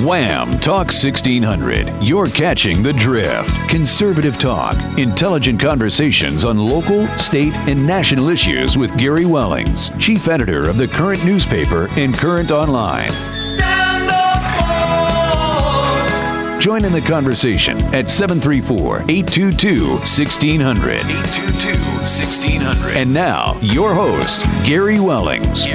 Wham! Talk 1600. You're catching the drift. Conservative talk, intelligent conversations on local, state, and national issues with Gary Wellings, chief editor of the Current newspaper and Current Online. Stand up for. Join in the conversation at 734-822-1600. 822-1600. And now, your host, Gary Wellings.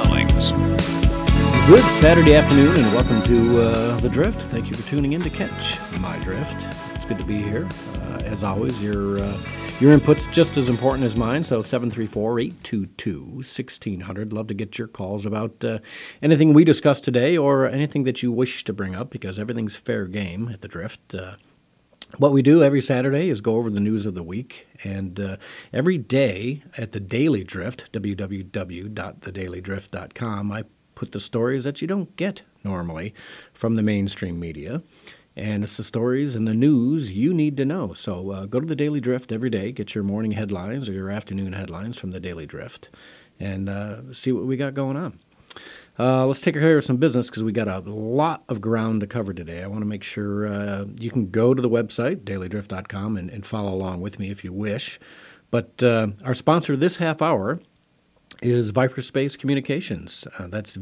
Good Saturday afternoon and welcome to The Drift. Thank you for tuning in to catch my drift. It's good to be here. As always, your input's just as important as mine, so 734-822-1600. Love to get your calls about anything we discussed today or anything that you wish to bring up, because everything's fair game at The Drift. What we do every Saturday is go over the news of the week, and every day at The Daily Drift, www.thedailydrift.com, I put the stories that you don't get normally from the mainstream media, and it's the stories and the news you need to know. So go to the Daily Drift every day, get your morning headlines or your afternoon headlines from the Daily Drift, and see what we got going on. Let's take care of some business because we got a lot of ground to cover today. I want to make sure you can go to the website, dailydrift.com, and follow along with me if you wish. But our sponsor this half hour is Viperspace Communications. That's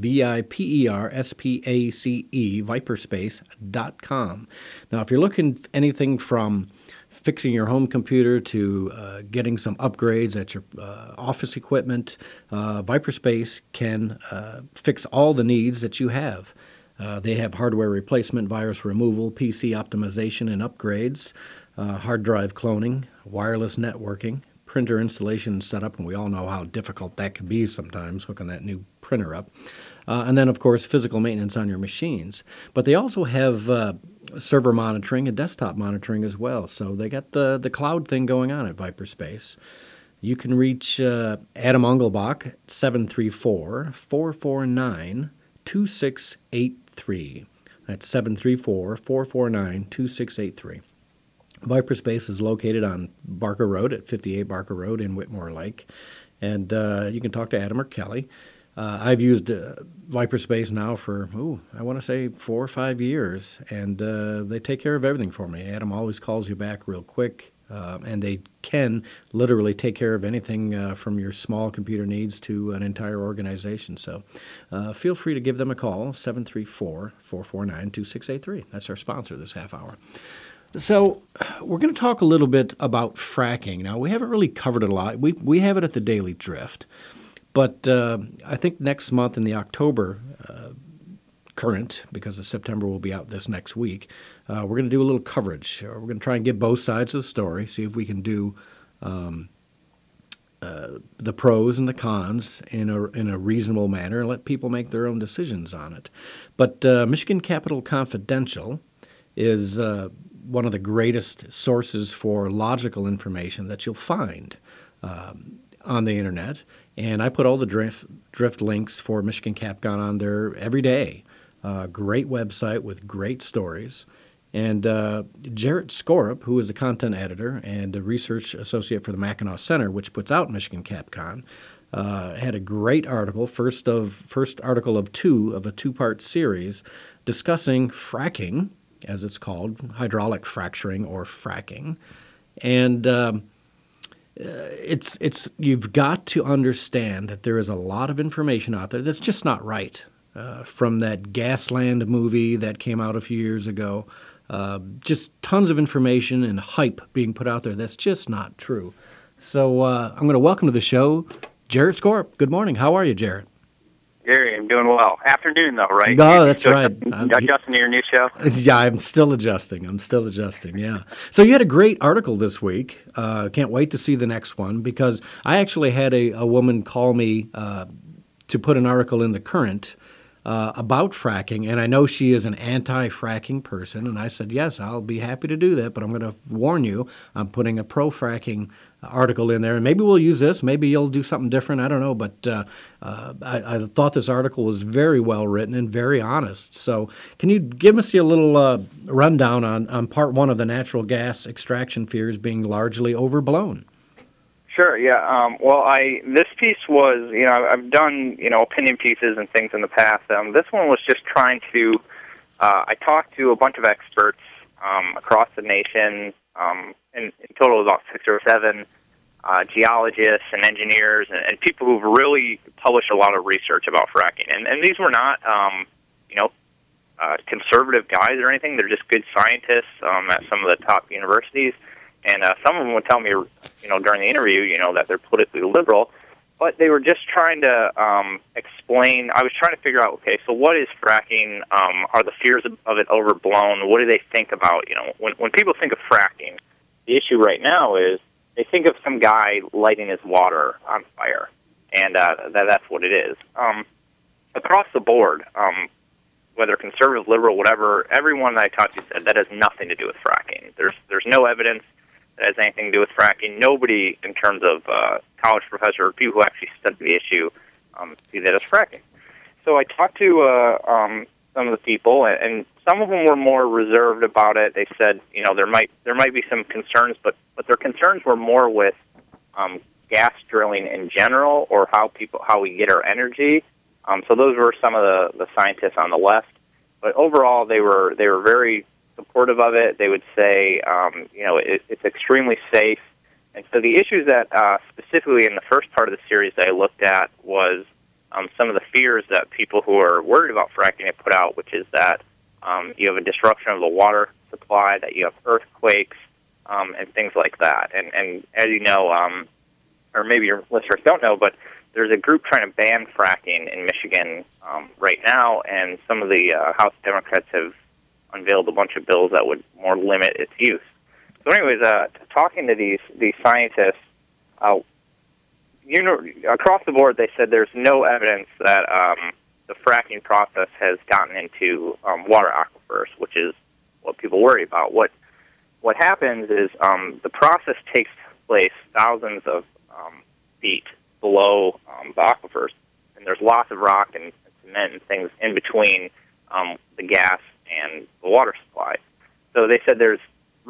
VIPERSPACE, viperspace.com. Now, if you're looking anything from fixing your home computer to getting some upgrades at your office equipment, Viperspace can fix all the needs that you have. They have hardware replacement, virus removal, PC optimization and upgrades, hard drive cloning, wireless networking, printer installation and setup, and we all know how difficult that can be sometimes, hooking that new printer up. And then, of course, physical maintenance on your machines. But they also have server monitoring and desktop monitoring as well. So they got the cloud thing going on at Viperspace. You can reach Adam Ungelbach at 734-449-2683. That's 734-449-2683. Viperspace is located on Barker Road at 58 Barker Road in Whitmore Lake, and you can talk to Adam or Kelly. I've used Viperspace now for, I want to say 4 or 5 years, and they take care of everything for me. Adam always calls you back real quick, and they can literally take care of anything from your small computer needs to an entire organization. So feel free to give them a call, 734-449-2683. That's our sponsor this half hour. So we're going to talk a little bit about fracking. Now, we haven't really covered it a lot. We have it at the Daily Drift. But I think next month in the October current, because the September will be out this next week, we're going to do a little coverage. We're going to try and get both sides of the story, see if we can do the pros and the cons in a reasonable manner and let people make their own decisions on it. But Michigan Capital Confidential is one of the greatest sources for logical information that you'll find on the internet. And I put all the drift links for Michigan CapCon on there every day. Great website with great stories. And Jarrett Skorup, who is a content editor and a research associate for the Mackinac Center, which puts out Michigan CapCon, had a great article, first article of a two-part series, discussing fracking, as it's called, hydraulic fracturing or fracking. And it's you've got to understand that there is a lot of information out there that's just not right. From that Gasland movie that came out a few years ago, just tons of information and hype being put out there that's just not true. So I'm going to welcome to the show Jarrett Skorup. Good morning. How are you, Jarrett? Gary, I'm doing well. Afternoon, though, right? No, that's right. Adjusting to your new show? Yeah, I'm still adjusting, yeah. So you had a great article this week. Can't wait to see the next one, because I actually had a woman call me to put an article in the Current about fracking, and I know she is an anti-fracking person, and I said, yes, I'll be happy to do that, but I'm going to warn you, I'm putting a pro-fracking article in there, and maybe we'll use this, maybe you'll do something different, I don't know, but I thought this article was very well written and very honest. So can you give us a little rundown on part one of the natural gas extraction fears being largely overblown? Sure, yeah. This piece was, I've done, opinion pieces and things in the past. This one was just trying to I talked to a bunch of experts across the nation, in total about 6 or 7 geologists and engineers and people who've really published a lot of research about fracking. And these were not, conservative guys or anything. They're just good scientists at some of the top universities. And some of them would tell me, during the interview, that they're politically liberal. But they were just trying to explain. I was trying to figure out, okay, so what is fracking? Are the fears of it overblown? What do they think about? When people think of fracking, the issue right now is they think of some guy lighting his water on fire, and that's what it is. Across the board, whether conservative, liberal, whatever, everyone that I talked to said that has nothing to do with fracking. There's no evidence that has anything to do with fracking. Nobody, in terms of college professor or people who actually study the issue, see that as fracking. So I talked to some of the people, and some of them were more reserved about it. They said, there might be some concerns, but their concerns were more with gas drilling in general, or how we get our energy. So those were some of the scientists on the left. But overall, they were very supportive of it. They would say, it's extremely safe. And so the issues that specifically in the first part of the series that I looked at was some of the fears that people who are worried about fracking have put out, which is that you have a disruption of the water supply, that you have earthquakes, and things like that. And as you know, or maybe your listeners don't know, but there's a group trying to ban fracking in Michigan right now, and some of the House Democrats have unveiled a bunch of bills that would more limit its use. So anyways, talking to these scientists, across the board, they said there's no evidence that the fracking process has gotten into water aquifers, which is what people worry about. What happens is the process takes place thousands of feet below the aquifers, and there's lots of rock and cement and things in between the gas and the water supply. So they said there's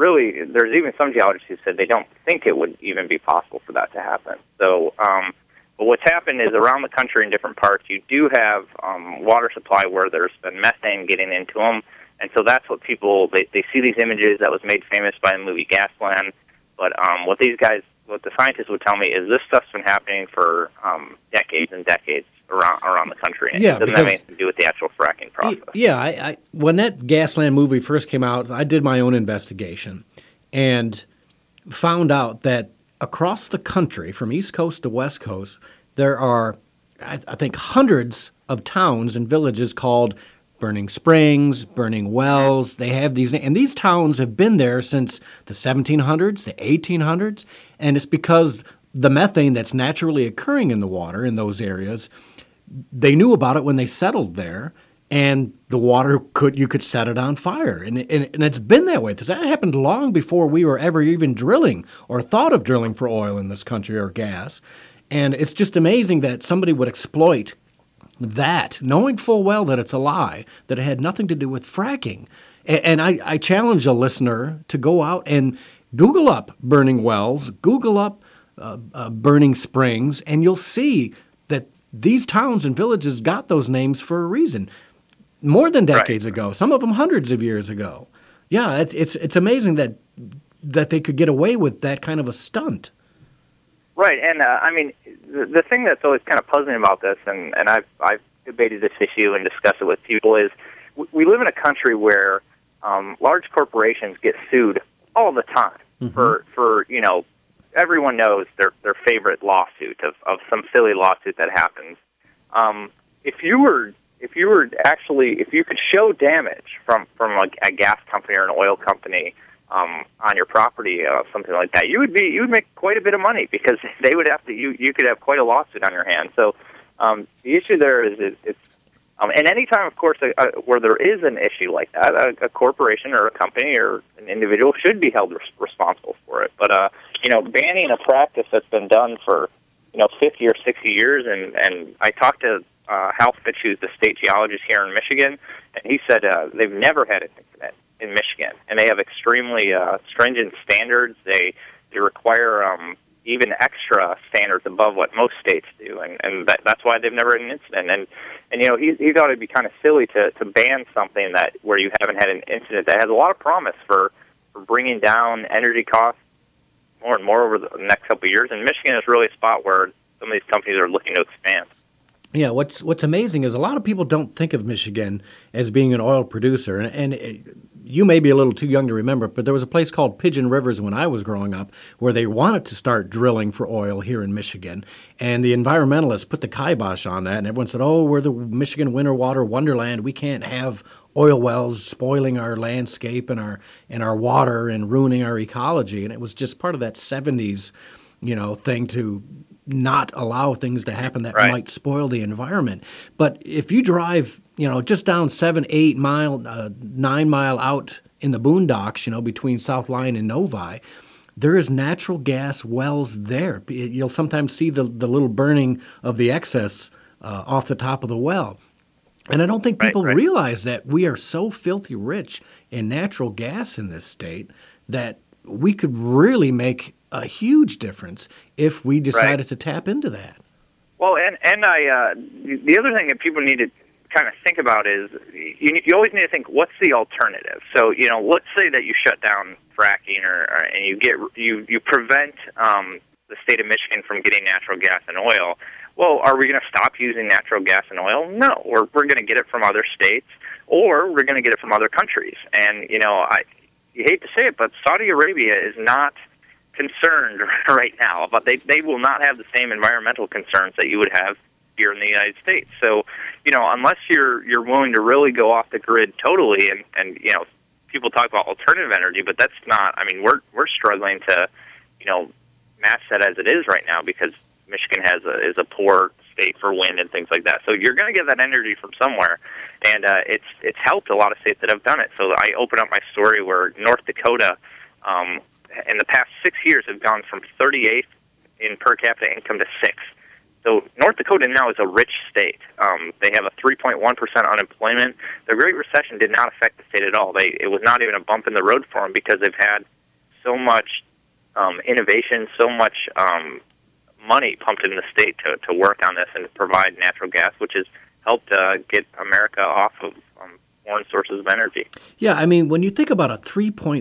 even some geologists who said they don't think it would even be possible for that to happen. So, but what's happened is around the country in different parts, you do have water supply where there's been methane getting into them, and so that's what people, they see these images that was made famous by the movie Gasland, but what the scientists would tell me is this stuff's been happening for decades and decades around the country. And it doesn't have anything to do with the actual fracking process. Yeah, when that Gasland movie first came out, I did my own investigation and found out that across the country, from East Coast to West Coast, there are, I think, hundreds of towns and villages called Burning Springs, Burning Wells. They have these, and these towns have been there since the 1700s, the 1800s, and it's because the methane that's naturally occurring in the water in those areas, they knew about it when they settled there, and the water you could set it on fire, and it's been that way. That happened long before we were ever even drilling or thought of drilling for oil in this country or gas, and it's just amazing that somebody would exploit that, knowing full well that it's a lie, that it had nothing to do with fracking. And I challenge a listener to go out and Google up Burning Wells, Google up Burning Springs, and you'll see that these towns and villages got those names for a reason. More than decades ago, some of them hundreds of years ago. Yeah, it's amazing that they could get away with that kind of a stunt. Right, and I mean, the thing that's always kind of puzzling about this, and I've debated this issue and discussed it with people, is we live in a country where large corporations get sued all the time for everyone knows their favorite lawsuit of some silly lawsuit that happens. If you could show damage from like a gas company or an oil company on your property, something like that, you would make quite a bit of money, because they would have to. You could have quite a lawsuit on your hands. So the issue there is it's and any time, of course, where there is an issue like that, a corporation or a company or an individual should be held responsible for it. But banning a practice that's been done for 50 or 60 years, and I talked to Hal Fitch, who's the state geologist here in Michigan, and he said they've never had an incident in Michigan, and they have extremely stringent standards. They require even extra standards above what most states do, and that's why they've never had an incident. And you know, he thought it'd be kind of silly to ban something that where you haven't had an incident that has a lot of promise for bringing down energy costs more and more over the next couple of years. And Michigan is really a spot where some of these companies are looking to expand. Yeah, what's amazing is a lot of people don't think of Michigan as being an oil producer, and you may be a little too young to remember, but there was a place called Pigeon Rivers when I was growing up where they wanted to start drilling for oil here in Michigan, and the environmentalists put the kibosh on that, and everyone said, oh, we're the Michigan winter water wonderland. We can't have oil wells spoiling our landscape and our water and ruining our ecology, and it was just part of that 70s, thing to not allow things to happen that might spoil the environment. But if you drive, just down 7, 8 mile, 9 mile out in the boondocks, between South Lyon and Novi, there is natural gas wells there. You'll sometimes see the little burning of the excess off the top of the well. And I don't think people realize that we are so filthy rich in natural gas in this state that we could really make a huge difference if we decided to tap into that. Well, and the other thing that people need to kind of think about is you always need to think, what's the alternative? So, let's say that you shut down fracking and you prevent the state of Michigan from getting natural gas and oil. Well, are we going to stop using natural gas and oil? No, we're going to get it from other states, or we're going to get it from other countries. And, you hate to say it, but Saudi Arabia is not concerned right now, but they will not have the same environmental concerns that you would have here in the United States. So, unless you're willing to really go off the grid totally, and people talk about alternative energy, but that's not. I mean, we're struggling to, match that as it is right now because Michigan is a poor state for wind and things like that. So you're going to get that energy from somewhere, and it's helped a lot of states that have done it. So I open up my story where North Dakota, in the past 6 years, have gone from 38th in per capita income to 6th. So North Dakota now is a rich state. They have a 3.1% unemployment. The Great Recession did not affect the state at all. It was not even a bump in the road for them because they've had so much innovation, so much money pumped in the state to work on this and to provide natural gas, which has helped get America off of foreign sources of energy. Yeah, I mean, when you think about a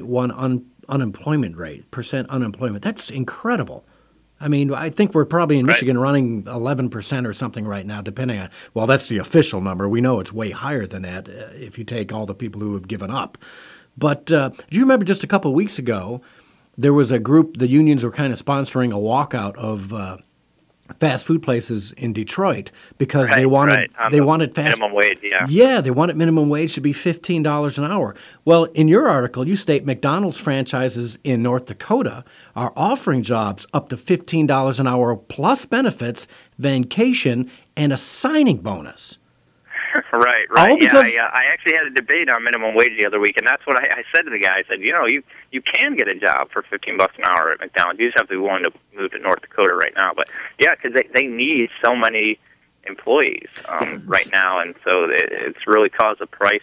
3.1 unemployment rate, percent unemployment, that's incredible. I mean, I think we're probably in Michigan running 11% or something right now, depending on, well, that's the official number. We know it's way higher than that if you take all the people who have given up. But do you remember just a couple of weeks ago, there was a group, the unions were kind of sponsoring a walkout of fast food places in Detroit because they wanted fast minimum wage. Yeah, they wanted minimum wage to be $15 an hour. Well, in your article, you state McDonald's franchises in North Dakota are offering jobs up to $15 an hour plus benefits, vacation, and a signing bonus. Right. All because I actually had a debate on minimum wage the other week, and that's what I said to the guy. I said, you can get a job for $15 an hour at McDonald's. You just have to be willing to move to North Dakota right now. But yeah, because they need so many employees right now, and so it's really caused the price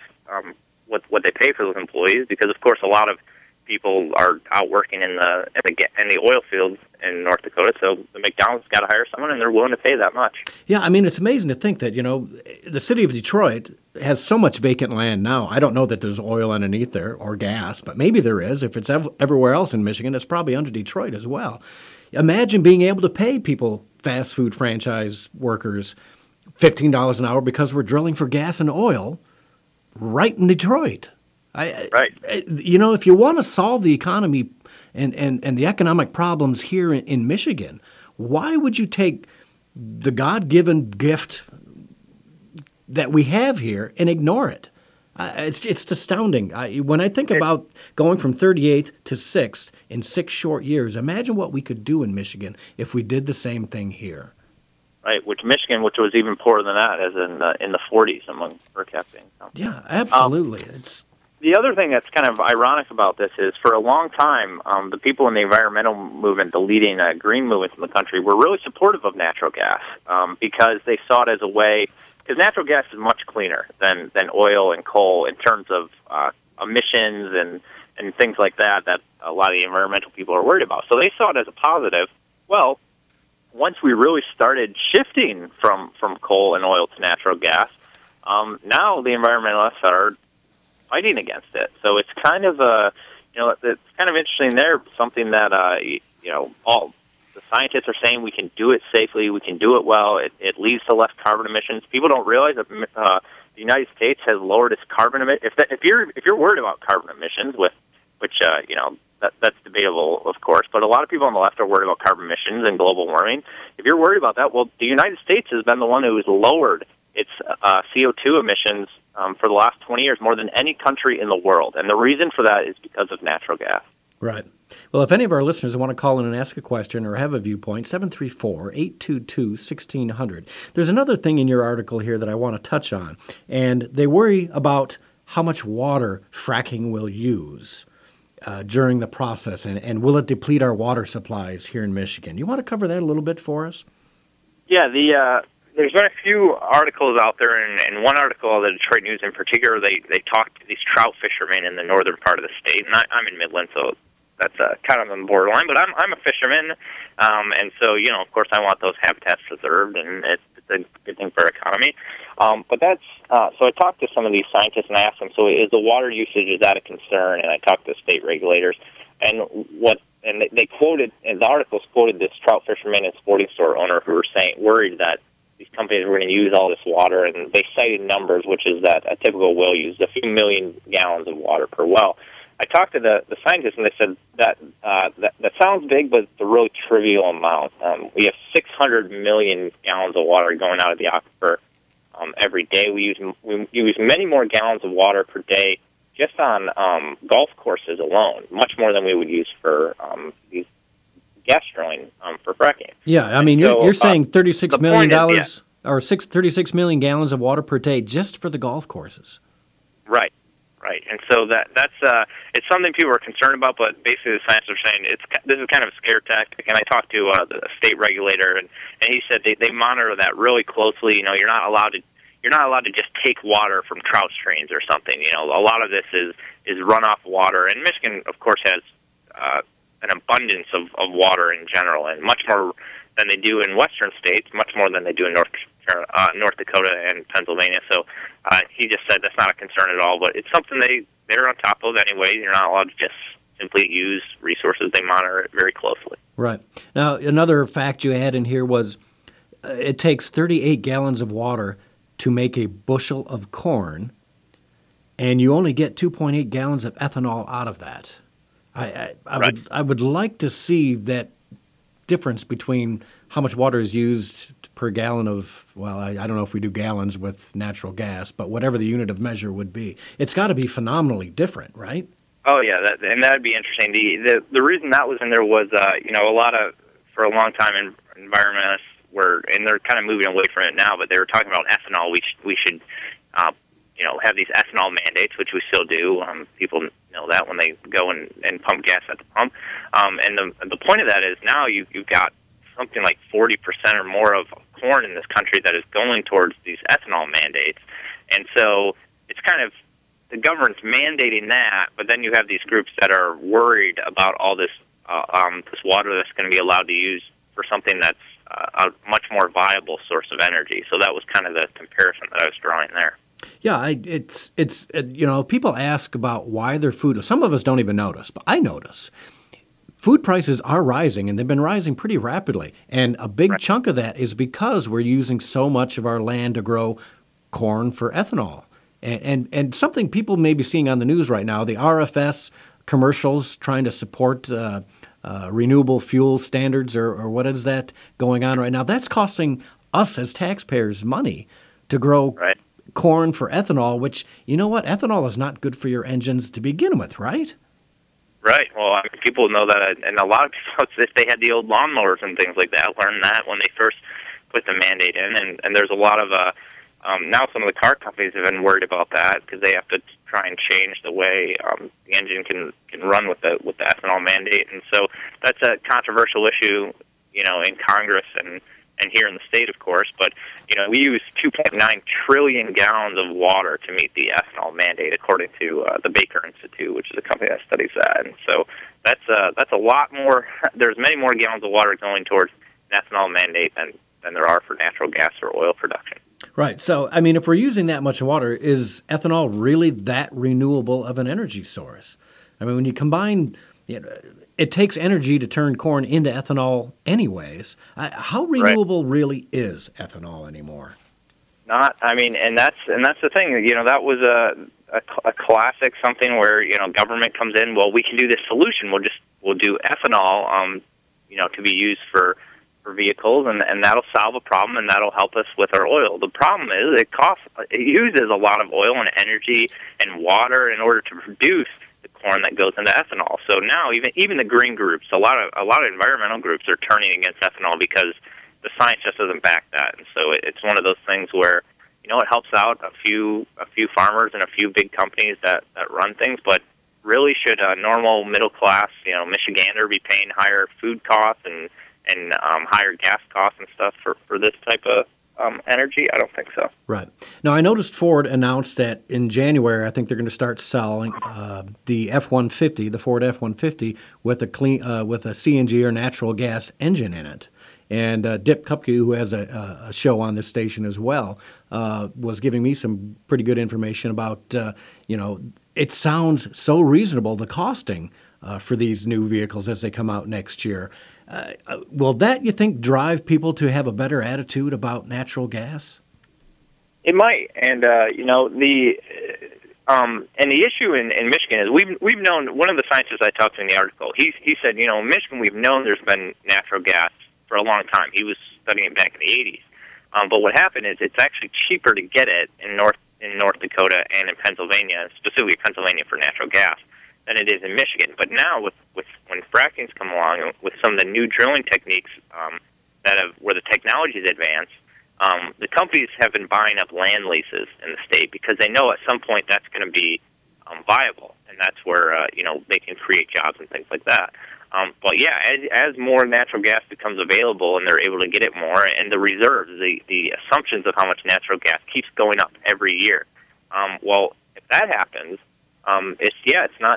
what they pay for those employees. Because of course, a lot of people are out working in the oil fields in North Dakota, so the McDonald's got to hire someone, and they're willing to pay that much. Yeah, I mean, it's amazing to think that, the city of Detroit has so much vacant land now. I don't know that there's oil underneath there or gas, but maybe there is. If it's everywhere else in Michigan, it's probably under Detroit as well. Imagine being able to pay people, fast food franchise workers, $15 an hour because we're drilling for gas and oil right in Detroit. If you want to solve the economy and the economic problems here in Michigan, why would you take the God-given gift that we have here and ignore it? It's astounding. When I think about going from 38th to 6th in 6 short years, imagine what we could do in Michigan if we did the same thing here. Right, which was even poorer than that, as in the 40s among per capita income. Yeah, absolutely. The other thing that's kind of ironic about this is, for a long time, the people in the environmental movement, the leading green movements in the country, were really supportive of natural gas because they saw it as a way, because natural gas is much cleaner than oil and coal in terms of emissions and things like that a lot of the environmental people are worried about. So they saw it as a positive, Well, once we really started shifting from coal and oil to natural gas, now the environmentalists are fighting against it. So it's kind of it's kind of interesting there. Something that all the scientists are saying we can do it safely, we can do it well. It leads to less carbon emissions. People don't realize that the United States has lowered its carbon emissions. If you're worried about carbon emissions, that's debatable, of course, but a lot of people on the left are worried about carbon emissions and global warming. If you're worried about that, well, the United States has been the one who has lowered its CO2 emissions for the last 20 years more than any country in the world. And the reason for that is because of natural gas. Right. Well, if any of our listeners want to call in and ask a question or have a viewpoint, 734-822-1600. There's another thing in your article here that I want to touch on, and they worry about how much water fracking will use during the process, and will it deplete our water supplies here in Michigan? You want to cover that a little bit for us? Yeah, there's been a few articles out there, and one article, the Detroit News in particular, they talked to these trout fishermen in the northern part of the state, and I'm in Midland, so that's kind of on the borderline, but I'm a fisherman, and so, of course I want those habitats preserved, and it's a good thing for our economy. But that's so I talked to some of these scientists and I asked them, so is the water usage, is that a concern? And I talked to state regulators, and they quoted, and the articles quoted this trout fisherman and sporting store owner who were worried that these companies were going to use all this water, and they cited numbers, which is that a typical well uses a few million gallons of water per well. I talked to the scientists, and they said that sounds big, but it's a really trivial amount. We have 600 million gallons of water going out of the aquifer every day. We use many more gallons of water per day just on golf courses alone, much more than we would use for these gas drilling for fracking. Yeah, I mean, you're saying $36 million or 36 million gallons of water per day just for the golf courses. Right. Right, and so that's it's something people are concerned about, but basically the scientists are saying this is kind of a scare tactic. And I talked to the state regulator, and he said they monitor that really closely. You're not allowed to just take water from trout streams or something. A lot of this is runoff water, and Michigan, of course, has an abundance of water in general, and much more than they do in western states, much more than they do in North Dakota and Pennsylvania. So he just said that's not a concern at all, but it's something they're on top of anyway. You're not allowed to just simply use resources. They monitor it very closely. Right. Now, another fact you had in here was it takes 38 gallons of water to make a bushel of corn, and you only get 2.8 gallons of ethanol out of that. I would like to see that difference between how much water is used per gallon of, well, I don't know if we do gallons with natural gas, but whatever the unit of measure would be. It's got to be phenomenally different, right? Oh, yeah, and that would be interesting. The reason that was in there was, for a long time, environmentalists and they're kind of moving away from it now, but they were talking about ethanol. We should have these ethanol mandates, which we still do. People know that when they go and pump gas at the pump. And the point of that is now you've got something like 40% or more of corn in this country that is going towards these ethanol mandates. And so it's kind of the government's mandating that, but then you have these groups that are worried about all this water that's going to be allowed to use for something that's a much more viable source of energy. So that was kind of the comparison that I was drawing there. Yeah, it's people ask about why their food. Some of us don't even notice, but I notice. Food prices are rising, and they've been rising pretty rapidly. And a big chunk of that is because we're using so much of our land to grow corn for ethanol. And something people may be seeing on the news right now, the RFS commercials trying to support renewable fuel standards or what is that going on right now? That's costing us as taxpayers money to grow corn for ethanol, which, you know what, ethanol is not good for your engines to begin with, right? Right. Well, people know that, and a lot of people, if they had the old lawnmowers and things like that, learned that when they first put the mandate in. And there's a lot of, now some of the car companies have been worried about that because they have to try and change the way the engine can run with the ethanol mandate. And so that's a controversial issue, in Congress. And and here in the state, of course. But we use 2.9 trillion gallons of water to meet the ethanol mandate, according to the Baker Institute, which is a company that studies that. And so that's a lot more. There's many more gallons of water going towards an ethanol mandate than there are for natural gas or oil production. Right. So, I mean, if we're using that much water, is ethanol really that renewable of an energy source? I mean, when you combine, it takes energy to turn corn into ethanol anyways. How renewable really is ethanol anymore? Not. I mean, and that's the thing. That was a classic, something where government comes in. Well, we can do this solution. We'll do ethanol. To be used for vehicles, and that'll solve a problem, and that'll help us with our oil. The problem is it uses a lot of oil and energy and water in order to produce the corn that goes into ethanol. So now even the green groups, a lot of environmental groups are turning against ethanol because the science just doesn't back that. And so it's one of those things where it helps out a few farmers and a few big companies that run things, but really should a normal middle class Michigander be paying higher food costs and higher gas costs and stuff for this type of energy? I don't think so. Right. Now, I noticed Ford announced that in January, I think they're going to start selling the F-150, the Ford F-150, with a CNG or natural gas engine in it. And Dip Kupke, who has a show on this station as well, was giving me some pretty good information about, it sounds so reasonable, the costing for these new vehicles as they come out next year. Will that, you think, drive people to have a better attitude about natural gas? It might, and the issue in Michigan is we've known. One of the scientists I talked to in the article, he said, in Michigan we've known there's been natural gas for a long time. He was studying it back in the 80s, but what happened is it's actually cheaper to get it in North Dakota and in Pennsylvania, specifically Pennsylvania for natural gas, than it is in Michigan. But now with when fracking's come along and with some of the new drilling techniques where the technology is advanced, the companies have been buying up land leases in the state because they know at some point that's going to be viable, and that's where they can create jobs and things like that. But yeah, as more natural gas becomes available and they're able to get it more, and the reserves, the assumptions of how much natural gas keeps going up every year. Well, if that happens, it's not.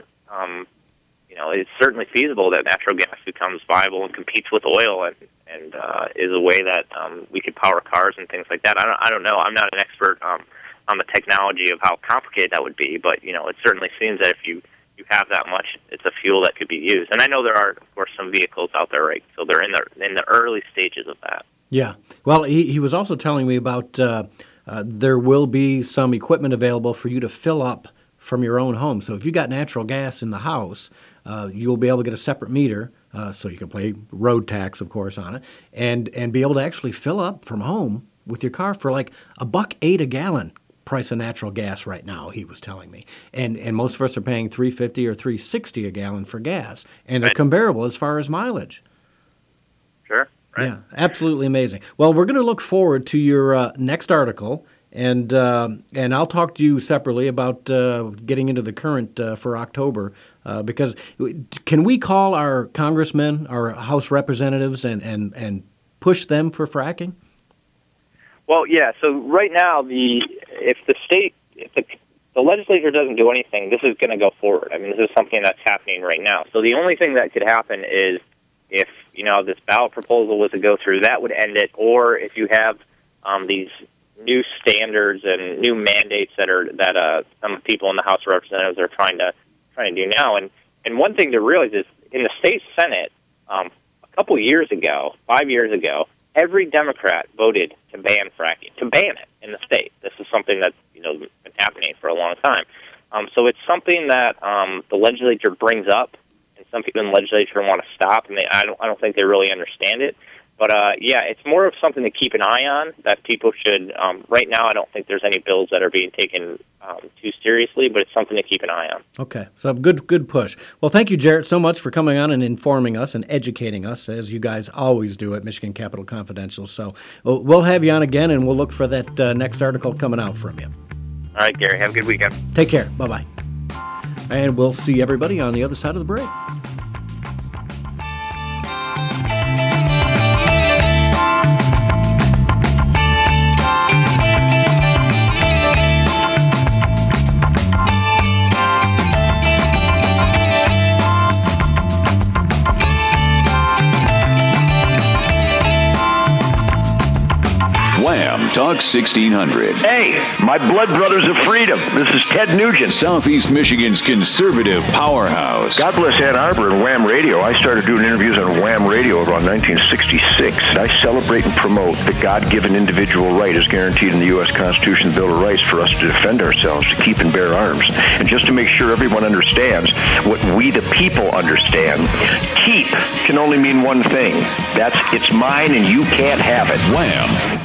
It's certainly feasible that natural gas becomes viable and competes with oil and is a way that we could power cars and things like that. I don't know. I'm not an expert on the technology of how complicated that would be, but it certainly seems that if you have that much, it's a fuel that could be used. And I know there are, of course, some vehicles out there, right? So they're in the early stages of that. Yeah. Well, he was also telling me about there will be some equipment available for you to fill up from your own home. So if you got natural gas in the house, you'll be able to get a separate meter, so you can pay road tax, of course, on it, and be able to actually fill up from home with your car for like $1.08 a gallon price of natural gas right now, he was telling me. And most of us are paying $3.50 or $3.60 a gallon for gas, and they're comparable as far as mileage. Sure. Right. Yeah, absolutely amazing. Well, we're going to look forward to your next article, and I'll talk to you separately about getting into the current for October, because can we call our congressmen, our House representatives, and push them for fracking? Well, yeah. So right now, if the legislature doesn't do anything, this is going to go forward. I mean, this is something that's happening right now. So the only thing that could happen is if this ballot proposal was to go through, that would end it. Or if you have these new standards and new mandates that some people in the House of Representatives are trying to do now. And one thing to realize is in the state Senate, a couple years ago, 5 years ago, every Democrat voted to ban fracking, to ban it in the state. This is something that's been happening for a long time. So it's something that the legislature brings up, and some people in the legislature want to stop, and I don't think they really understand it. But yeah, it's more of something to keep an eye on that people should. Right now, I don't think there's any bills that are being taken too seriously, but it's something to keep an eye on. Okay, so good push. Well, thank you, Jarrett, so much for coming on and informing us and educating us, as you guys always do at Michigan Capital Confidential. So we'll have you on again, and we'll look for that next article coming out from you. All right, Gary. Have a good weekend. Take care. Bye-bye. And we'll see everybody on the other side of the break. Talk 1600. Hey, my blood brothers of freedom. This is Ted Nugent. Southeast Michigan's conservative powerhouse. God bless Ann Arbor and Wham Radio. I started doing interviews on Wham Radio around 1966. I celebrate and promote the God-given individual right as guaranteed in the U.S. Constitution, the Bill of Rights, for us to defend ourselves, to keep and bear arms. And just to make sure everyone understands what we the people understand, keep can only mean one thing. That's it's mine and you can't have it. Wham!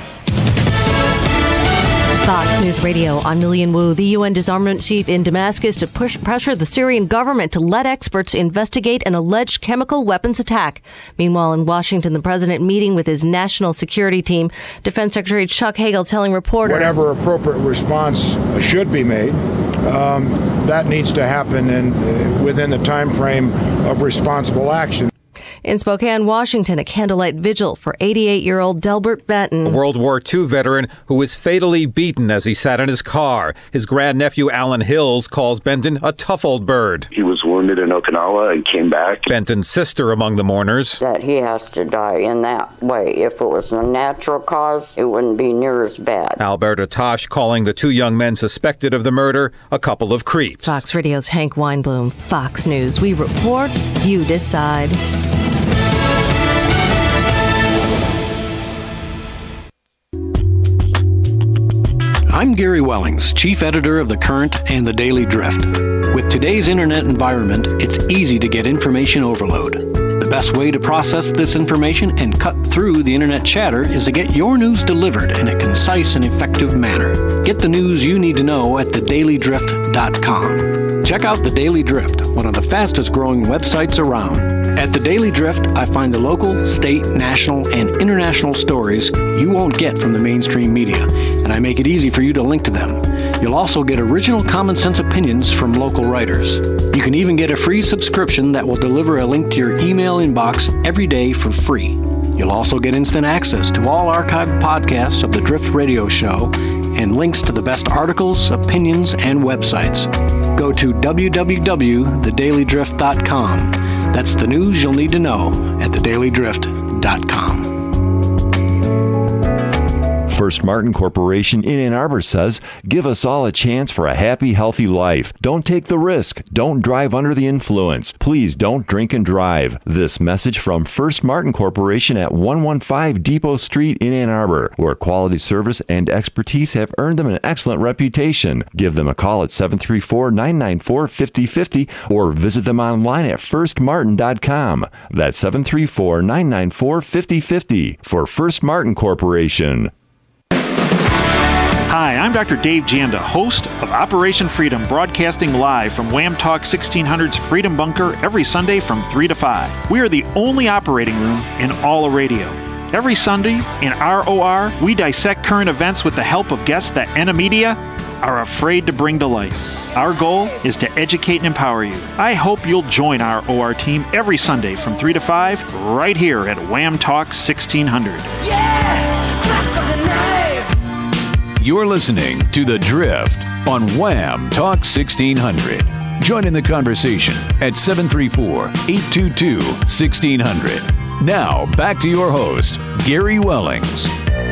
Fox News Radio, I'm Lillian Wu. The UN disarmament chief in Damascus to pressure the Syrian government to let experts investigate an alleged chemical weapons attack. Meanwhile, in Washington, the president meeting with his national security team. Defense Secretary Chuck Hagel telling reporters, whatever appropriate response should be made, that needs to happen within the time frame of responsible action. In Spokane, Washington, a candlelight vigil for 88-year-old Delbert Benton. A World War II veteran who was fatally beaten as he sat in his car. His grandnephew, Alan Hills, calls Benton a tough old bird. He was wounded in Okinawa and came back. Benton's sister among the mourners. That he has to die in that way. If it was a natural cause, it wouldn't be near as bad. Alberta Tosh calling the two young men suspected of the murder a couple of creeps. Fox Radio's Hank Weinblum, Fox News. We report, you decide. I'm Gary Wellings, chief editor of The Current and The Daily Drift. With today's internet environment, it's easy to get information overload. The best way to process this information and cut through the internet chatter is to get your news delivered in a concise and effective manner. Get the news you need to know at thedailydrift.com. Check out The Daily Drift, one of the fastest growing websites around. At The Daily Drift, I find the local, state, national, and international stories you won't get from the mainstream media, and I make it easy for you to link to them. You'll also get original common sense opinions from local writers. You can even get a free subscription that will deliver a link to your email inbox every day for free. You'll also get instant access to all archived podcasts of the Drift Radio Show and links to the best articles, opinions, and websites. Go to www.thedailydrift.com. That's the news you'll need to know at thedailydrift.com. First Martin Corporation in Ann Arbor says, give us all a chance for a happy, healthy life. Don't take the risk. Don't drive under the influence. Please don't drink and drive. This message from First Martin Corporation at 115 Depot Street in Ann Arbor, where quality service and expertise have earned them an excellent reputation. Give them a call at 734-994-5050 or visit them online at firstmartin.com. That's 734-994-5050 for First Martin Corporation. Hi, I'm Dr. Dave Janda, host of Operation Freedom, broadcasting live from Wham Talk 1600's Freedom Bunker every Sunday from 3 to 5. We are the only operating room in all of radio. Every Sunday, in our OR, we dissect current events with the help of guests that NA Media are afraid to bring to light. Our goal is to educate and empower you. I hope you'll join our OR team every Sunday from 3 to 5 right here at Wham Talk 1600. You're listening to The Drift on Wham Talk 1600. Join in the conversation at 734-822-1600. Now, back to your host, Gary Wellings.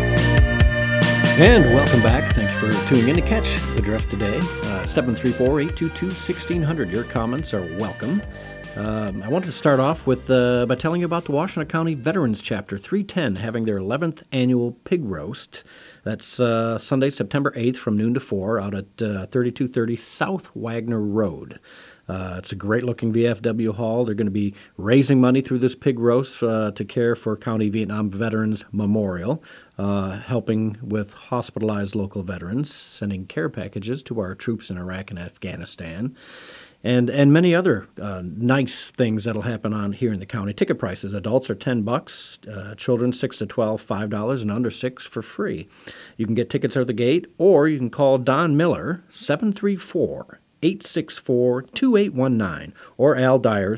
And welcome back. Thank you for tuning in to catch The Drift today. 734-822-1600. Your comments are welcome. I wanted to start off with by telling you about the Washtenaw County Veterans Chapter 310 having their 11th annual pig roast. That's Sunday, September 8th from noon to 4 out at 3230 South Wagner Road. It's a great-looking VFW hall. They're going to be raising money through this pig roast to care for County Vietnam Veterans Memorial, helping with hospitalized local veterans, sending care packages to our troops in Iraq and Afghanistan, and many other nice things that'll happen on here in the county. Ticket prices: adults are $10, children 6 to 12, $5, and under 6 for free. You can get tickets at the gate, or you can call Don Miller 734-864-2819 or Al Dyer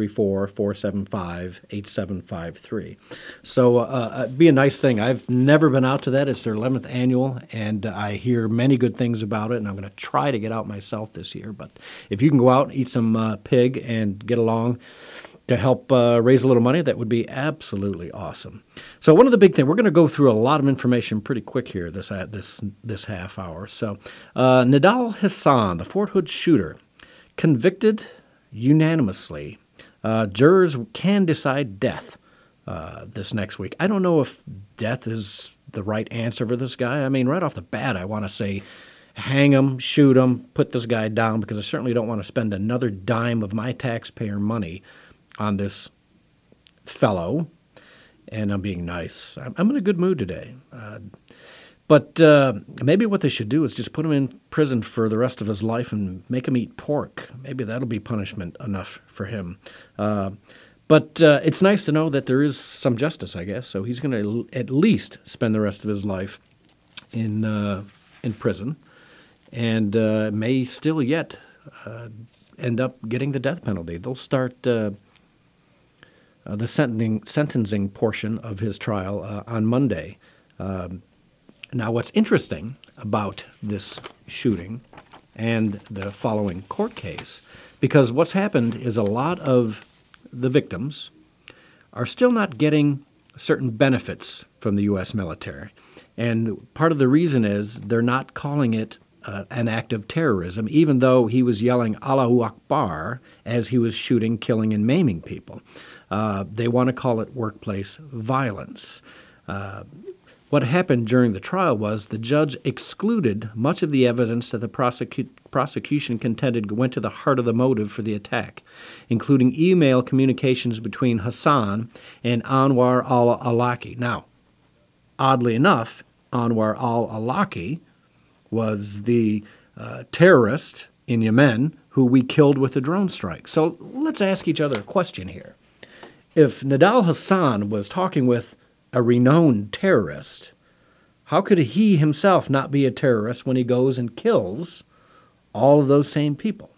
734-475-8753. So it'd be a nice thing. I've never been out to that. It's their 11th annual, and I hear many good things about it, and I'm going to try to get out myself this year. But if you can go out and eat some pig and get along, to help raise a little money, that would be absolutely awesome. So one of the big things, we're going to go through a lot of information pretty quick here this half hour. So Nidal Hasan, the Fort Hood shooter, convicted unanimously. Jurors can decide death this next week. I don't know if death is the right answer for this guy. I mean, right off the bat, I want to say hang him, shoot him, put this guy down, because I certainly don't want to spend another dime of my taxpayer money on this fellow. And I'm being nice. I'm in a good mood today. But maybe what they should do is just put him in prison for the rest of his life and make him eat pork. Maybe that'll be punishment enough for him. But it's nice to know that there is some justice, I guess. So he's going to at least spend the rest of his life in prison, and may still yet end up getting the death penalty. They'll start the sentencing portion of his trial on Monday. Now, what's interesting about this shooting and the following court case, because what's happened is a lot of the victims are still not getting certain benefits from the U.S. military. And part of the reason is they're not calling it an act of terrorism, even though he was yelling Allahu Akbar as he was shooting, killing, and maiming people. They want to call it workplace violence. What happened during the trial was the judge excluded much of the evidence that the prosecution contended went to the heart of the motive for the attack, including email communications between Hasan and Anwar al-Awlaki. Now, oddly enough, Anwar al-Awlaki was the terrorist in Yemen who we killed with the drone strike. So let's ask each other a question here. If Nidal Hasan was talking with a renowned terrorist, how could he himself not be a terrorist when he goes and kills all of those same people?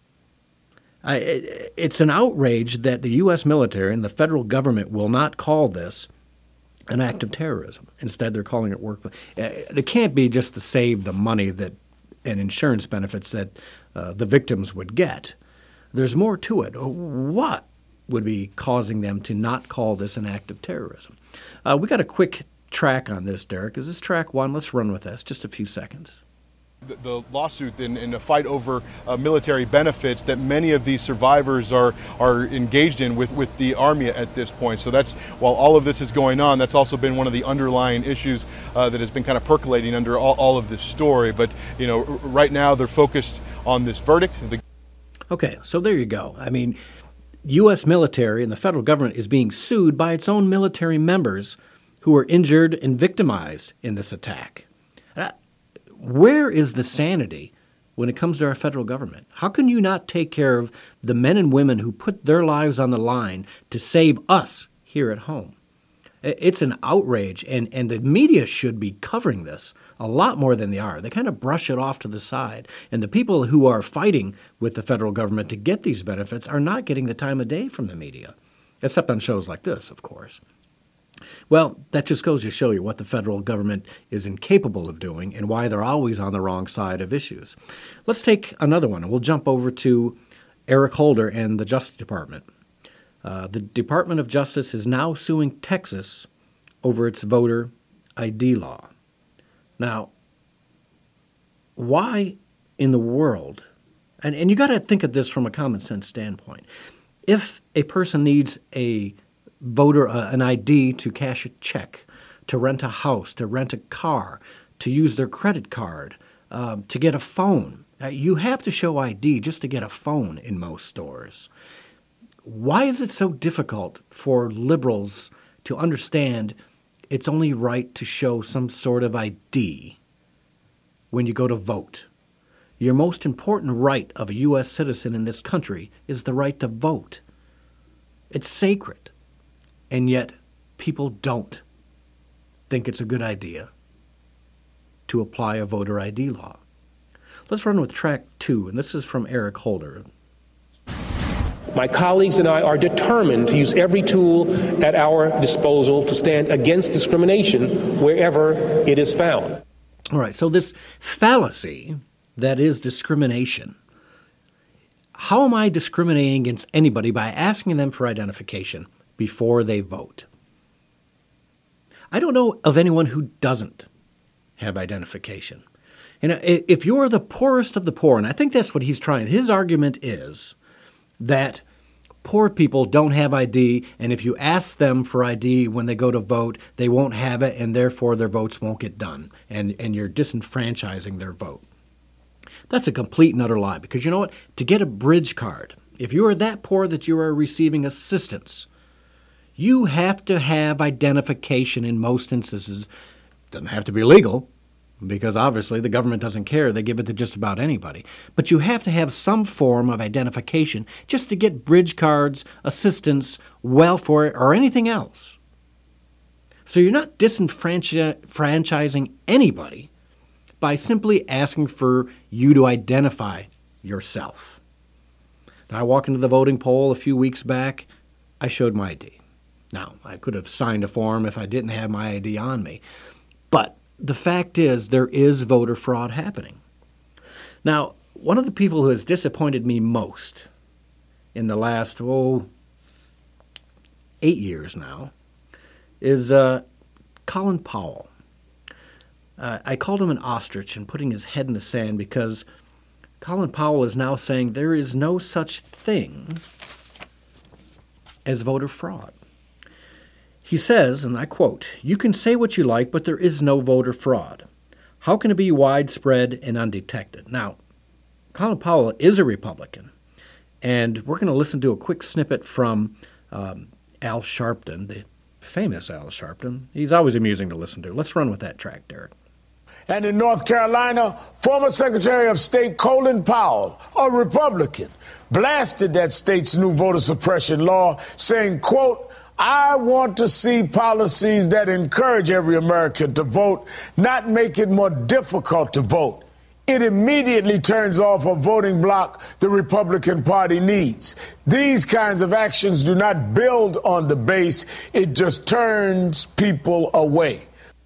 It's an outrage that the U.S. military and the federal government will not call this an act of terrorism. Instead, they're calling it workplace. It can't be just to save the money that and insurance benefits that the victims would get. There's more to it. What would be causing them to not call this an act of terrorism? We got a quick track on this, Derek. Is this track one? Let's run with this. Just a few seconds. The lawsuit in a fight over military benefits that many of these survivors are engaged in with the Army at this point. So that's, while all of this is going on, that's also been one of the underlying issues that has been kind of percolating under all of this story. But, you know, right now they're focused on this verdict. Okay, so there you go. I mean, U.S. military and the federal government is being sued by its own military members who were injured and victimized in this attack. Where is the sanity when it comes to our federal government? How can you not take care of the men and women who put their lives on the line to save us here at home? It's an outrage, and the media should be covering this a lot more than they are. They kind of brush it off to the side. And the people who are fighting with the federal government to get these benefits are not getting the time of day from the media, except on shows like this, of course. Well, that just goes to show you what the federal government is incapable of doing and why they're always on the wrong side of issues. Let's take another one, and we'll jump over to Eric Holder and the Justice Department. The Department of Justice is now suing Texas over its voter ID law. Now, why in the world, and you got to think of this from a common sense standpoint, if a person needs a voter, an ID to cash a check, to rent a house, to rent a car, to use their credit card, to get a phone, you have to show ID just to get a phone in most stores. Why is it so difficult for liberals to understand it's only right to show some sort of ID when you go to vote? Your most important right of a U.S. citizen in this country is the right to vote. It's sacred. And yet people don't think it's a good idea to apply a voter ID law. Let's run with track 2, and this is from Eric Holder. My colleagues and I are determined to use every tool at our disposal to stand against discrimination wherever it is found. All right, so this fallacy that is discrimination, How am I discriminating against anybody by asking them for identification before they vote? I don't know of anyone who doesn't have identification. And if you're the poorest of the poor, and I think that's what he's trying, his argument is that poor people don't have ID, and if you ask them for ID when they go to vote, they won't have it, and therefore their votes won't get done, and you're disenfranchising their vote. That's a complete and utter lie, because you know what? To get a bridge card, if you are that poor that you are receiving assistance, you have to have identification in most instances. It doesn't have to be legal, because obviously the government doesn't care. They give it to just about anybody. But you have to have some form of identification just to get bridge cards, assistance, welfare, or anything else. So you're not disenfranchising anybody by simply asking for you to identify yourself. Now, I walked into the voting poll a few weeks back. I showed my ID. Now, I could have signed a form if I didn't have my ID on me. But the fact is, there is voter fraud happening. Now, one of the people who has disappointed me most in the last, 8 years now is Colin Powell. I called him an ostrich and putting his head in the sand because Colin Powell is now saying there is no such thing as voter fraud. He says, and I quote, "You can say what you like, but there is no voter fraud. How can it be widespread and undetected?" Now, Colin Powell is a Republican, and we're going to listen to a quick snippet from Al Sharpton, the famous Al Sharpton. He's always amusing to listen to. Let's run with that track, Derek. And in North Carolina, former Secretary of State Colin Powell, a Republican, blasted that state's new voter suppression law, saying, quote, "I want to see policies that encourage every American to vote, not make it more difficult to vote. It immediately turns off a voting bloc the Republican Party needs. These kinds of actions do not build on the base. It just turns people away."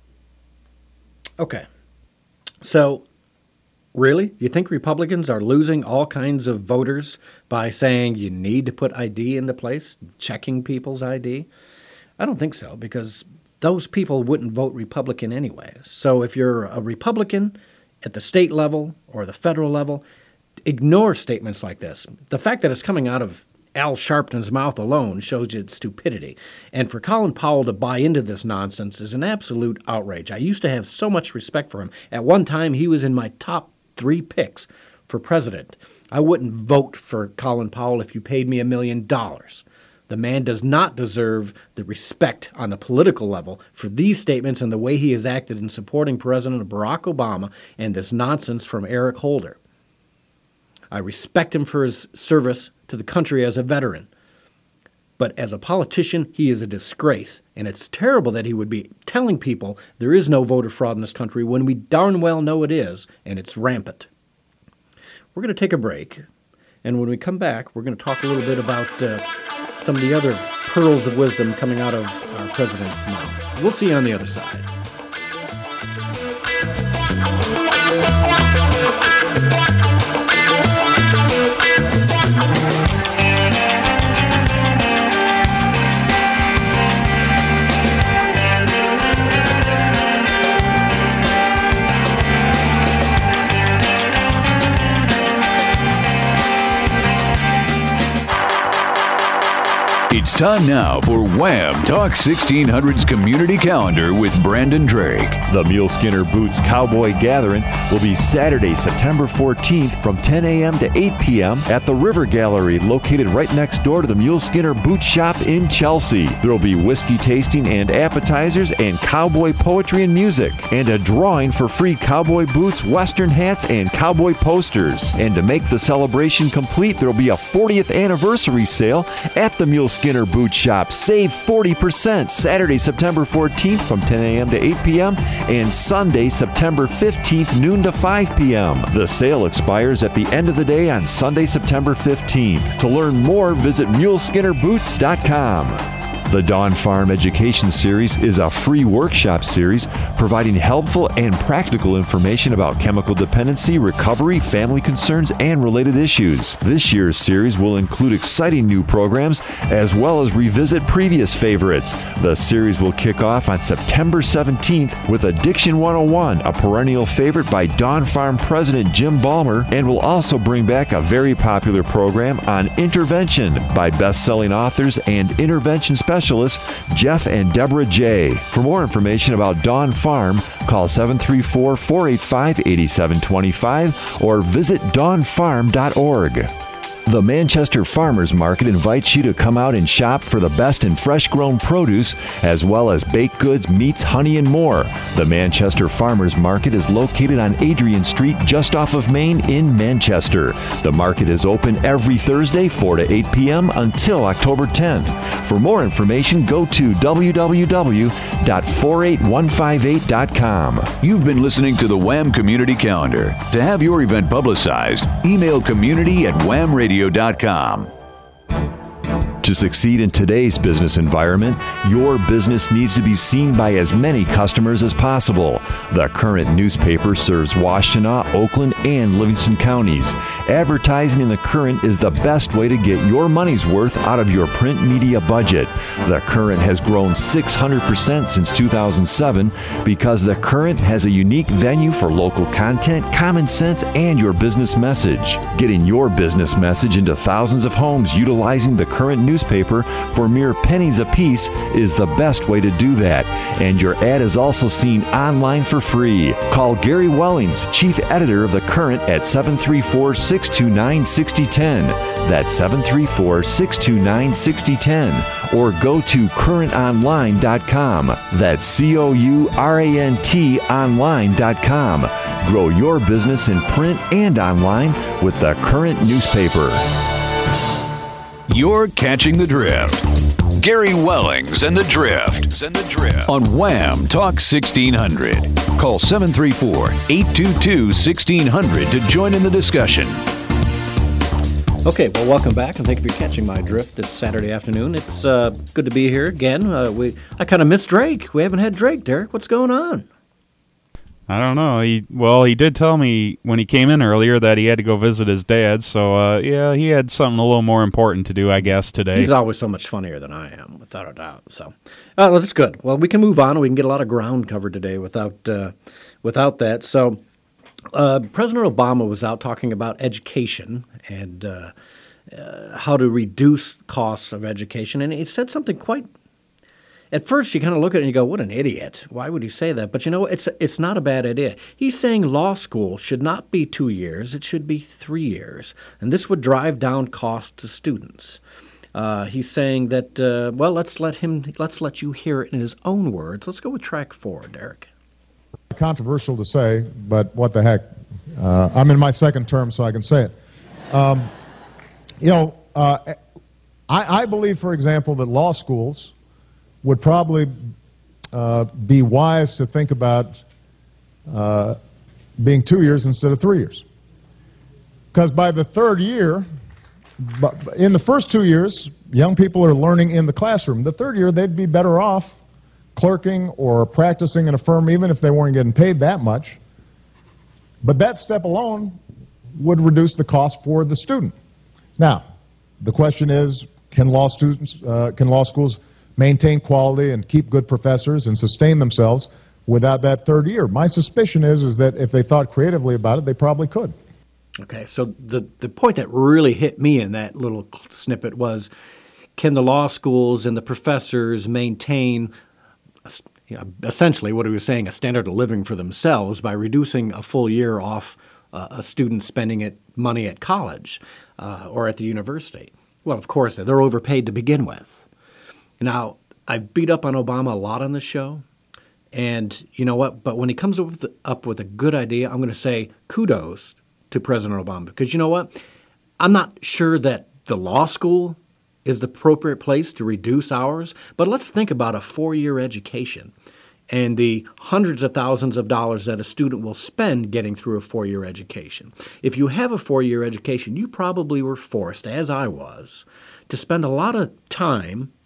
Okay. So, really? You think Republicans are losing all kinds of voters by saying you need to put ID into place, checking people's ID? I don't think so, because those people wouldn't vote Republican anyways. So if you're a Republican at the state level or the federal level, ignore statements like this. The fact that it's coming out of Al Sharpton's mouth alone shows you its stupidity. And for Colin Powell to buy into this nonsense is an absolute outrage. I used to have so much respect for him. At one time, he was in my top 3 picks for president. I wouldn't vote for Colin Powell if you paid me $1 million. The man does not deserve the respect on the political level for these statements and the way he has acted in supporting President Barack Obama and this nonsense from Eric Holder. I respect him for his service to the country as a veteran. But as a politician, he is a disgrace. And it's terrible that he would be telling people there is no voter fraud in this country when we darn well know it is, and it's rampant. We're going to take a break. And when we come back, we're going to talk a little bit about some of the other pearls of wisdom coming out of our president's mouth. We'll see you on the other side. It's time now for Wham! Talk 1600's Community Calendar with Brandon Drake. The Mule Skinner Boots Cowboy Gathering will be Saturday, September 14th from 10 a.m. to 8 p.m. at the River Gallery, located right next door to the Mule Skinner Boot Shop in Chelsea. There will be whiskey tasting and appetizers and cowboy poetry and music, and a drawing for free cowboy boots, western hats, and cowboy posters. And to make the celebration complete, there will be a 40th anniversary sale at the Mule Skinner Boot Shop. Save 40% Saturday, September 14th from 10 a.m. to 8 p.m. and Sunday, September 15th, noon to 5 p.m. The sale expires at the end of the day on Sunday, September 15th. To learn more, visit muleskinnerboots.com. The Dawn Farm Education Series is a free workshop series providing helpful and practical information about chemical dependency, recovery, family concerns, and related issues. This year's series will include exciting new programs as well as revisit previous favorites. The series will kick off on September 17th with Addiction 101, a perennial favorite by Dawn Farm President Jim Ballmer, and will also bring back a very popular program on intervention by best-selling authors and intervention specialists Jeff and Deborah J. For more information about Dawn Farm, call 734-485-8725 or visit dawnfarm.org. The Manchester Farmers Market invites you to come out and shop for the best in fresh-grown produce, as well as baked goods, meats, honey, and more. The Manchester Farmers Market is located on Adrian Street, just off of Main in Manchester. The market is open every Thursday, 4 to 8 p.m. until October 10th. For more information, go to www.48158.com. You've been listening to the Wham Community Calendar. To have your event publicized, email community@whamradio.com. To succeed in today's business environment, your business needs to be seen by as many customers as possible. The Current newspaper serves Washtenaw, Oakland, and Livingston counties. Advertising in the Current is the best way to get your money's worth out of your print media budget. The Current has grown 600% since 2007 because the Current has a unique venue for local content, common sense, and your business message. Getting your business message into thousands of homes utilizing the Current newspaper for mere pennies apiece is the best way to do that. And your ad is also seen online for free. Call Gary Wellings, Chief Editor of The Current, at 734-629-6010. That's 734-629-6010. Or go to currentonline.com. That's COURANT online.com. Grow your business in print and online with The Current newspaper. You're catching the drift. Gary Wellings and the Drift on Wham Talk 1600. Call 734-822-1600 to join in the discussion. Okay, well, welcome back, and thank you for catching my drift this Saturday afternoon. It's good to be here again. I kind of missed Drake. We haven't had Drake, Derek. What's going on? I don't know. He did tell me when he came in earlier that he had to go visit his dad. So, yeah, he had something a little more important to do, I guess, today. He's always so much funnier than I am, without a doubt. So, well, that's good. Well, we can move on. We can get a lot of ground covered today without that. So, President Obama was out talking about education and how to reduce costs of education, and he said something quite. At first, you kind of look at it and you go, what an idiot. Why would he say that? But, you know, it's not a bad idea. He's saying law school should not be 2 years. It should be 3 years. And this would drive down costs to students. He's saying that, well, let's let you hear it in his own words. Let's go with track 4, Derek. Controversial to say, but what the heck. I'm in my second term, so I can say it. I believe, for example, that law schools would probably be wise to think about being 2 years instead of 3 years. Because by the third year, in the first 2 years, young people are learning in the classroom. The third year, they'd be better off clerking or practicing in a firm, even if they weren't getting paid that much. But that step alone would reduce the cost for the student. Now, the question is, can law schools maintain quality and keep good professors and sustain themselves without that third year? My suspicion is that if they thought creatively about it, they probably could. Okay, so the point that really hit me in that little snippet was, can the law schools and the professors maintain essentially what he was saying, a standard of living for themselves by reducing a full year off a student spending money at college or at the university? Well, of course, they're overpaid to begin with. Now, I beat up on Obama a lot on this show, and you know what? But when he comes up with a good idea, I'm going to say kudos to President Obama, because you know what? I'm not sure that the law school is the appropriate place to reduce hours, but let's think about a 4-year education and the hundreds of thousands of dollars that a student will spend getting through a 4-year education. If you have a 4-year education, you probably were forced, as I was, to spend a lot of time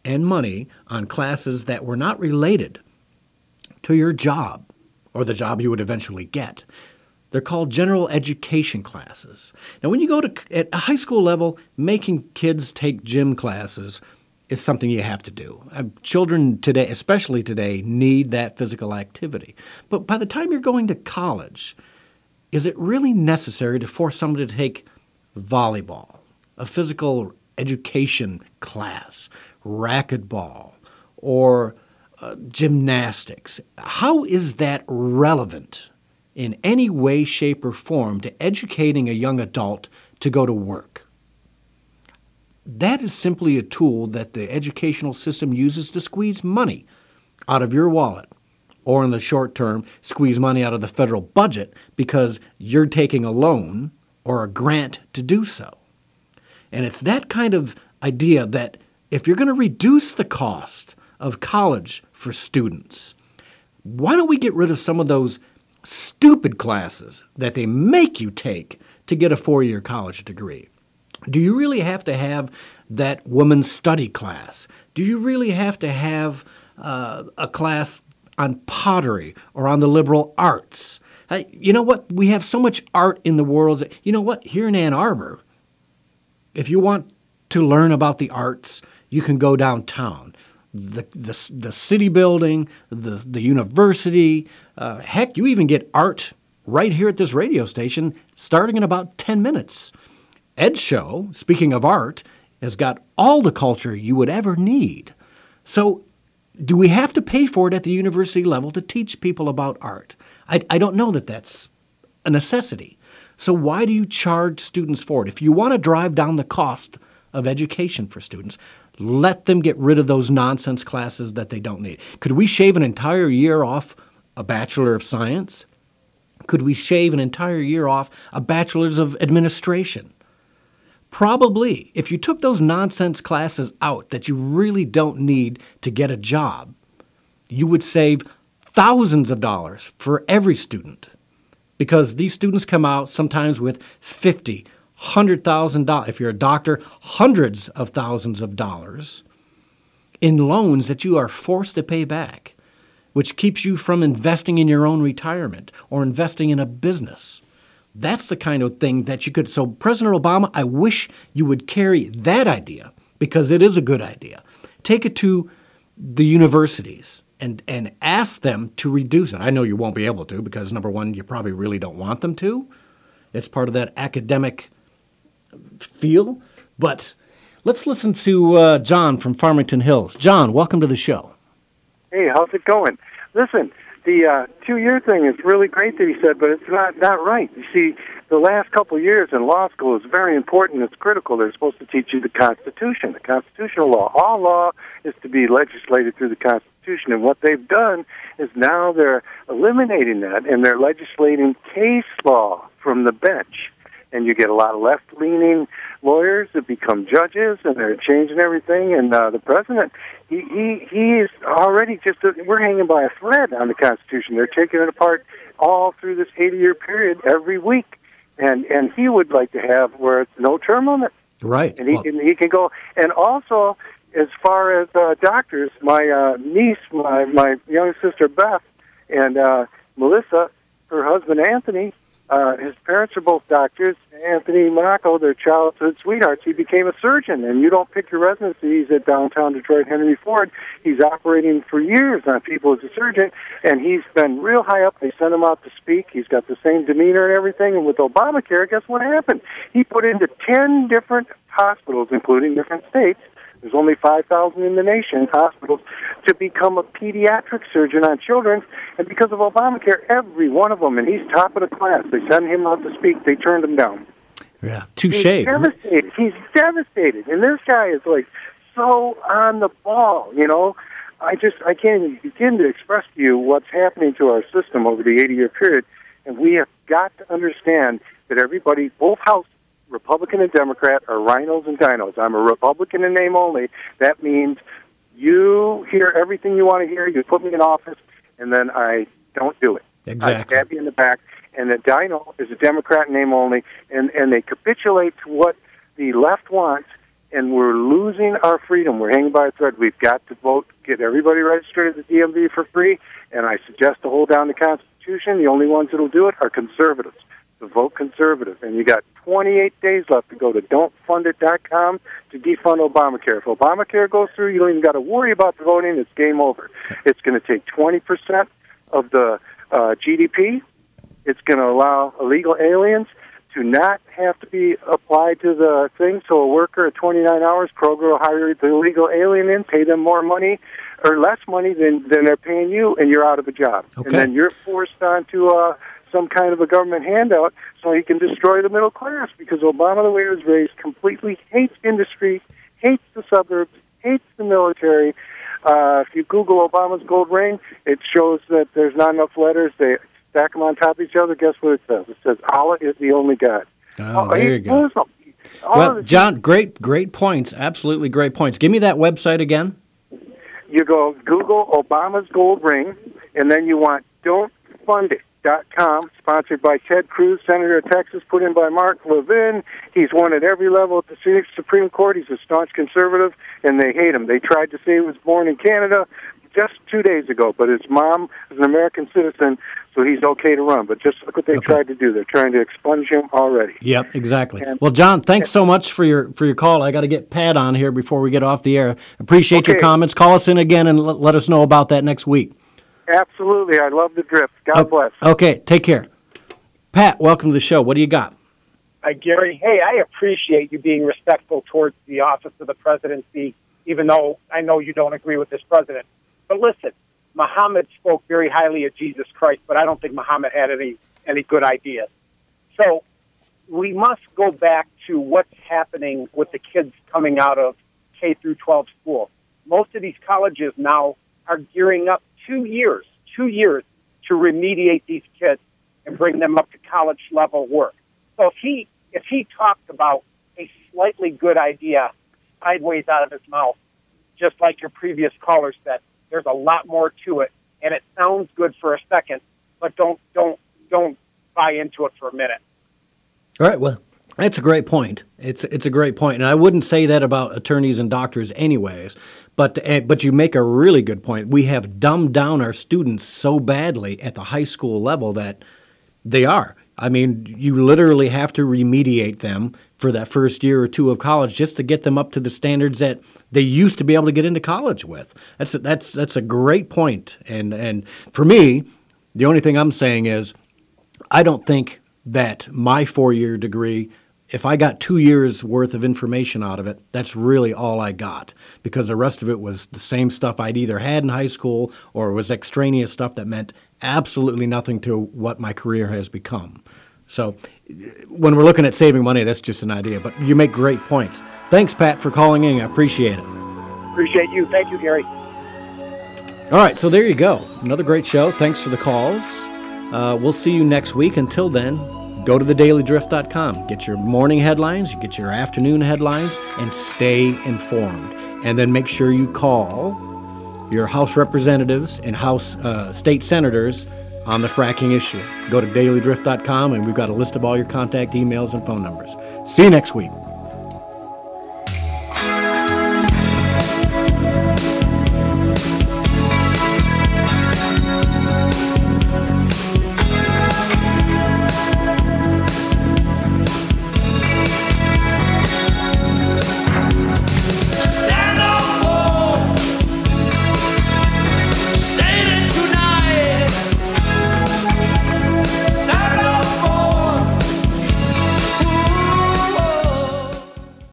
and money on classes that were not related to your job or the job you would eventually get. They're called general education classes. Now, when you go to at a high school level, making kids take gym classes is something you have to do. Children today, especially today, need that physical activity. But by the time you're going to college, is it really necessary to force somebody to take volleyball, a physical education class, racquetball, or gymnastics? How is that relevant in any way, shape, or form to educating a young adult to go to work? That is simply a tool that the educational system uses to squeeze money out of your wallet, or in the short term, squeeze money out of the federal budget because you're taking a loan or a grant to do so. And it's that kind of idea that if you're going to reduce the cost of college for students, why don't we get rid of some of those stupid classes that they make you take to get a 4-year college degree? Do you really have to have that women's study class? Do you really have to have a class on pottery or on the liberal arts? You know what? We have so much art in the world. You know what? Here in Ann Arbor, if you want to learn about the arts, you can go downtown. The city building, the university, heck, you even get art right here at this radio station starting in about 10 minutes. Ed's show, speaking of art, has got all the culture you would ever need. So do we have to pay for it at the university level to teach people about art? I don't know that that's a necessity. So why do you charge students for it? If you want to drive down the cost of education for students, let them get rid of those nonsense classes that they don't need. Could we shave an entire year off a Bachelor of Science? Could we shave an entire year off a Bachelor's of Administration? Probably. If you took those nonsense classes out that you really don't need to get a job, you would save thousands of dollars for every student, because these students come out sometimes with $50,000, $100,000. If you're a doctor, hundreds of thousands of dollars in loans that you are forced to pay back, which keeps you from investing in your own retirement or investing in a business. That's the kind of thing that you could. So President Obama, I wish you would carry that idea, because it is a good idea. Take it to the universities and ask them to reduce it. I know you won't be able to, because number one, you probably really don't want them to. It's part of that academic feel. But let's listen to John from Farmington Hills. John, welcome to the show. Hey, how's it going? Listen, the 2-year thing is really great that he said, but it's not right. You see, the last couple of years in law school is very important. It's critical. They're supposed to teach you the Constitution, the constitutional law. All law is to be legislated through the Constitution, and what they've done is now they're eliminating that, and they're legislating case law from the bench. And you get a lot of left-leaning lawyers that become judges, and they're changing everything. And the president, he is already we're hanging by a thread on the Constitution. They're taking it apart all through this 80-year period every week. And he would like to have where it's no term limit. Right. And he can go. And also, as far as doctors, my niece, my young sister Beth, and Melissa, her husband Anthony, his parents are both doctors. Anthony Monaco, their childhood sweethearts, he became a surgeon, and you don't pick your residencies at downtown Detroit Henry Ford. He's operating for years on people as a surgeon, and he's been real high up. They sent him out to speak. He's got the same demeanor and everything, and with Obamacare, guess what happened? He put into 10 different hospitals, including different states. There's only 5,000 in the nation, hospitals, to become a pediatric surgeon on children. And because of Obamacare, every one of them, and he's top of the class, they sent him out to speak, they turned him down. Yeah, touche. He's devastated. He's devastated. And this guy is like so on the ball, you know. I can't even begin to express to you what's happening to our system over the 80-year period. And we have got to understand that everybody, both houses, Republican and Democrat, are rhinos and dinos. I'm a Republican in name only. That means you hear everything you want to hear, you put me in office, and then I don't do it. Exactly. I stab you in the back. And the dino is a Democrat in name only, and they capitulate to what the left wants, and we're losing our freedom. We're hanging by a thread. We've got to vote, get everybody registered at the DMV for free, and I suggest to hold down the Constitution. The only ones that will do it are conservatives. So vote conservative. And you got 28 days left to go to don'tfundit.com to defund Obamacare. If Obamacare goes through, you don't even got to worry about the voting. It's game over. It's going to take 20% of the GDP. It's going to allow illegal aliens to not have to be applied to the thing. So a worker at 29 hours, Kroger will hire the illegal alien in, pay them more money or less money than they're paying you, and you're out of a job. Okay. And then you're forced onto some kind of a government handout so he can destroy the middle class, because Obama, the way he was raised, completely hates industry, hates the suburbs, hates the military. If you Google Obama's gold ring, it shows that there's not enough letters. They stack them on top of each other. Guess what it says? It says Allah is the only God. Oh, there you go. Well, John, great points. Absolutely great points. Give me that website again. You go Google Obama's gold ring, and then you want don'tfundit.com, sponsored by Ted Cruz, Senator of Texas, put in by Mark Levin. He's won at every level at the Supreme Court. He's a staunch conservative, and they hate him. They tried to say he was born in Canada just 2 days ago, but his mom is an American citizen, so he's okay to run. But just look what they tried to do. They're trying to expunge him already. Yep, exactly. Well, John, thanks so much for your call. I got to get Pat on here before we get off the air. Appreciate your comments. Call us in again and let us know about that next week. Absolutely. I love the drift. God bless. Okay, take care. Pat, welcome to the show. What do you got? Hi, Gary. Hey, I appreciate you being respectful towards the office of the presidency, even though I know you don't agree with this president. But listen, Muhammad spoke very highly of Jesus Christ, but I don't think Muhammad had any good ideas. So we must go back to what's happening with the kids coming out of K through 12 school. Most of these colleges now are gearing up 2 years to remediate these kids and bring them up to college level work. So if he talked about a slightly good idea sideways out of his mouth, just like your previous caller said, there's a lot more to it, and it sounds good for a second, but don't buy into it for a minute. All right, well, that's a great point. It's a great point, and I wouldn't say that about attorneys and doctors anyways, but you make a really good point. We have dumbed down our students so badly at the high school level that they are. I mean, you literally have to remediate them for that first year or two of college just to get them up to the standards that they used to be able to get into college with. That's a great point. And for me, the only thing I'm saying is I don't think that my 4-year degree, if I got 2 years worth of information out of it, that's really all I got, because the rest of it was the same stuff I'd either had in high school or it was extraneous stuff that meant absolutely nothing to what my career has become. So when we're looking at saving money, that's just an idea. But you make great points. Thanks, Pat, for calling in. I appreciate it. Appreciate you. Thank you, Gary. All right, so there you go. Another great show. Thanks for the calls. We'll see you next week. Until then, go to thedailydrift.com. Get your morning headlines, you get your afternoon headlines, and stay informed. And then make sure you call your House representatives and House state senators on the fracking issue. Go to dailydrift.com, and we've got a list of all your contact emails and phone numbers. See you next week.